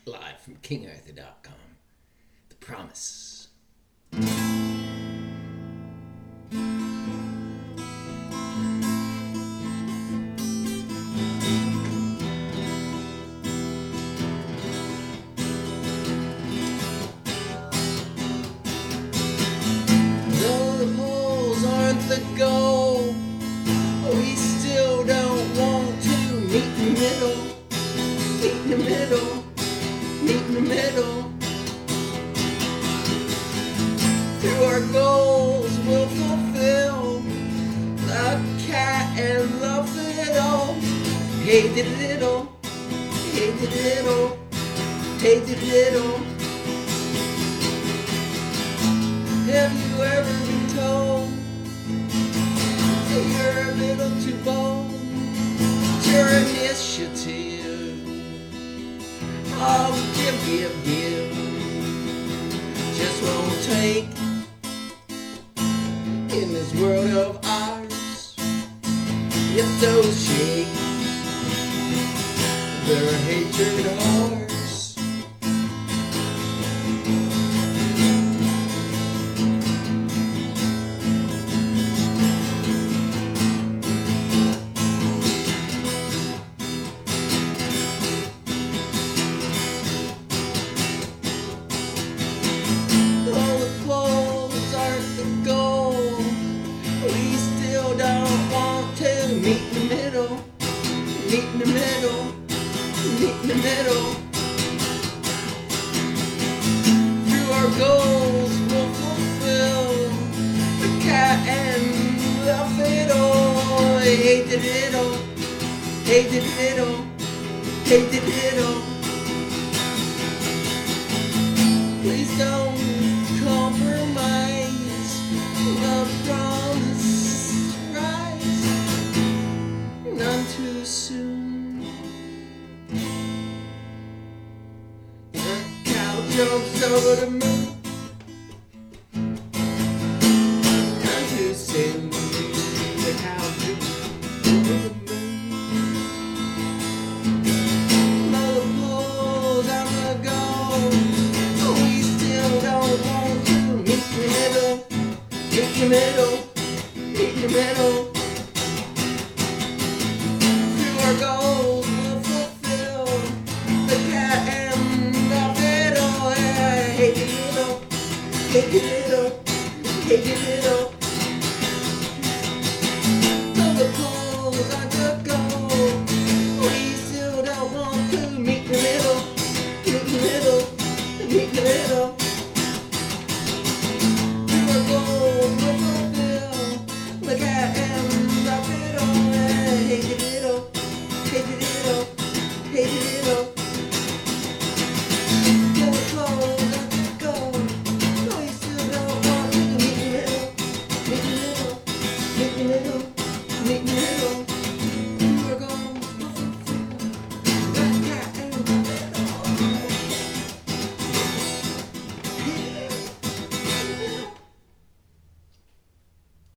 live from KingArthur.com. The Promise. Though the poles aren't the goal, we still don't want to meet in the middle. Meet in the middle, meet in the middle. Through our goals we'll fulfill the cat and the fiddle. Hey diddle, hey diddle, hey diddle. Have you ever been told that you're a little too bold? Your initiative. Oh, give, just won't take in this world of ours. If those shake their hatred ours. Meet in the middle, meet in the middle, meet in the middle. Through our goals we'll fulfill the cat and the fiddle. Hey diddle, hey diddle, hey diddle. Please don't compromise the promise. None too soon. The cow jumps over the moon. None too soon. The cow jumps over the moon. Mother pulls out the gold, but we still don't want to meet in the middle. Meet in the middle. Meet in the middle. Our goals will fulfill the cat and the fiddle. Hey, diddle, hey, diddle.